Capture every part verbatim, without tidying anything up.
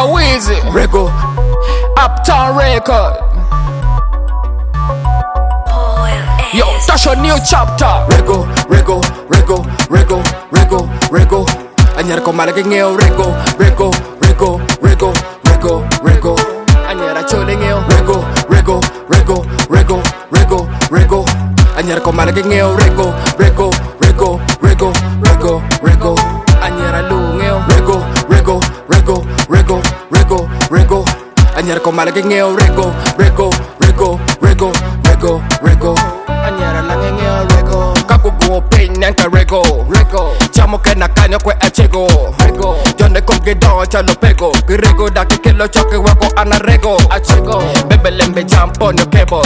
Kawizi Rego Uptown Record. Yo, that's your new chapter. Rego, Rego, Rego, Rego, Rego, Rego. Anyara ko malaki ngeo Rego, Rego, Rego, Rego, Rego, Rego. Anyara chole ngeo Rego, Rego, Rego, Rego, Rego, Rego. Anyara ko malaki ngeo Rego, Rego, Rego, Rego, Rego, Rego. Anyara lu ngeo Rego, Rego, Rego, Rego, Rego, Rego. Anyara ko malaki ngeo Rego, Rego, Rego, Rego, Rego, Rego. Anyara lang ngeo Rego. Kakugo pain nanka Rego, Rego chamo que na caño kwe achego Rego yo ne con que don chalo pego que Rego da que que lo choque wako ana Rego Achego Bebe lembe jump on your cable.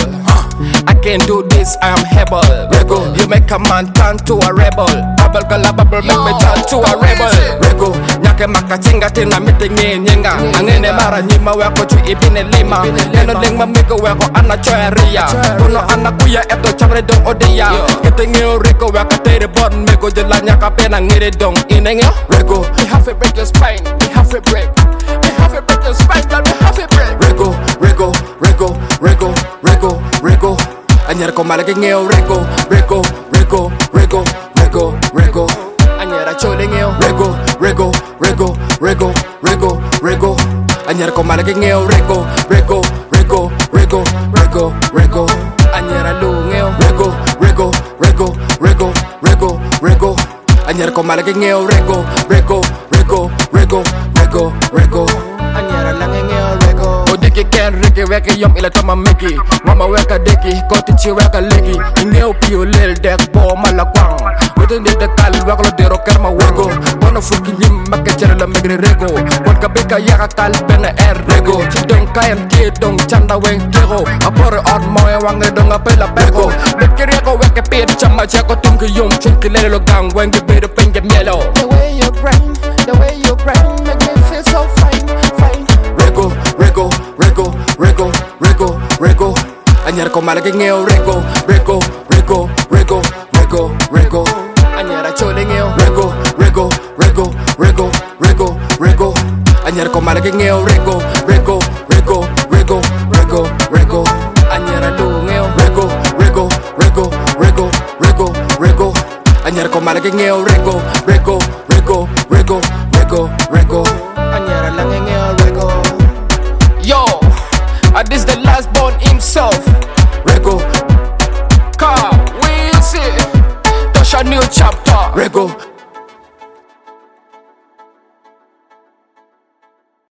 I can do this, I am able. Rego, you make a man turn to a rebel. Bubble gala bubble make me turn to a rebel. Rego, nyake makachinga tina mitingi nyenga. Angene mara nyima wako chu ibine lima. Neno ling mamiko wako ana choya ria. Kuno ana kuya eto chamre dong odia. Kitingi o Rego wako tere bon meko jela nyaka pena ngire dong inenge. Rego, we have to break your spine. We have to break. We have to break your spine, girl. We have to break. Rego, Rego, Rego, Rego, Rego, Rego. Anyara ko malaki ngeo Rego, Rego, Rego, Rego, Rego, Rego. Anyara chole ngeo Rego, Rego, Rego, Rego, Rego, Rego. Anyara ko malaki ngeo Rego, Rego, Rego, Rego, Rego, Rego. Anyara lu ngeo Rego, Rego, Rego, Rego, Rego, Rego. Anyara ko malaki ngeo Rego, Rego, Rego, Rego, Rego, Rego. Anyara lang ngeo Rego. Odiki ken riki weki yom ila tama miki. Mama weka deki, kotichi weka leki. Ingeo pio lel dek bo malakwang. Within the kal weka lo dero kerma wego. Bono fuki nyim make chere la megre Rego. Bon ka beka yaka kal bena er Rego. Chidong kayan tie dong chanda weng kego. Apore on moe wange dong apela pego. Beki Rego weke pir chama chako tungi yum. Chunki lele lo gang wengi biro penje mielo. The way you grind, the way you grind make me feel so fine, fine. Rego, Rego, Rego, Rego, Rego, Rego. Anyara ko malaki ngeo Rego, Rego, Rego, Rego, Rego, Rego. Anyara chole ngeo Rego, Rego, Rego, Rego, Rego, Rego. Anyara ko malaki ngeo Rego, Rego, Rego, Rego, Rego, Rego. Anyara lu ngeo Rego, Rego, Rego, Rego, Rego, Rego. Anyara ko malaki ngeo Rego, Rego, Rego, Rego,